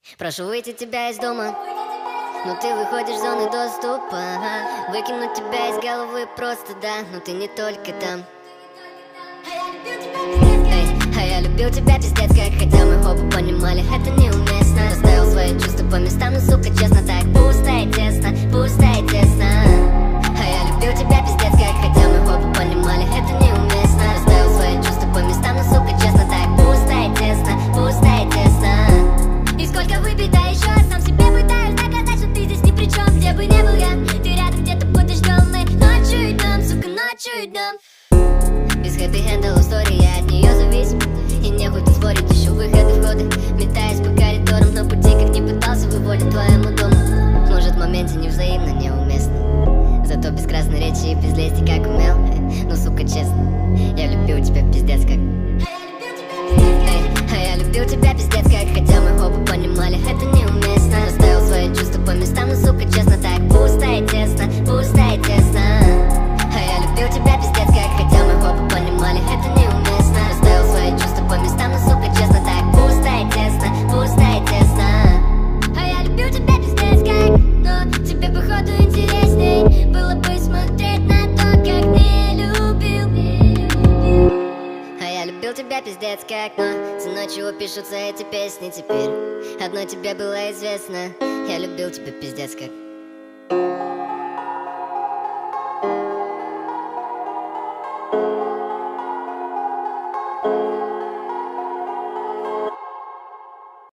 Прошу выйти тебя из дома, но ты выходишь в зоны доступа. Выкинуть тебя из головы просто, да, но ты не только там. А я любил тебя пиздец как, хотя мы оба понимали, это неуместно. Расставил свои чувства по местам, но, сука, честно, так пусто и тесно, пусто и тесно. А я любил тебя пиздец как, хотя мы оба понимали, это неуместно. Расставил свои чувства по местам, но, сука, честно, так пусто и тесно, пусто и тесно. И сколько выпить, а еще сам себе пытаюсь доказать, что ты здесь ни при чем. Где бы не был я, ты рядом где-то будешь днем. Мы ночью идем, сука, ночью идем. Без хэппи-энда истории, я от нее зависим. И нехуй тут спорить, ищу выходы, входы. Метаюсь по коридорам, но пути как не пытался выводить твоему дому. Может в моменте невзаимно, неуместно. Зато без красной речи и без лести как умел. Ну, сука, честно, я любил тебя пиздец как. А я любил тебя пиздец как, хотя мы оба понимали, это неуместно. Расставил свои чувства по местам, но, сука, честно, так пусто и тесно, пусто и тесно. А я любил тебя пиздец как, хотя мы оба понимали, это неуместно. Расставил свои чувства по местам, но, сука, честно, так пусто и тесно, пусто и тесно. А я любил тебя пиздец как, но тебе походу интересней было бы смотреть на то, как не любил. А я любил тебя пиздец как, но ценой чего пишутся эти песни теперь. Одно тебе было известно, я любил тебя пиздец как.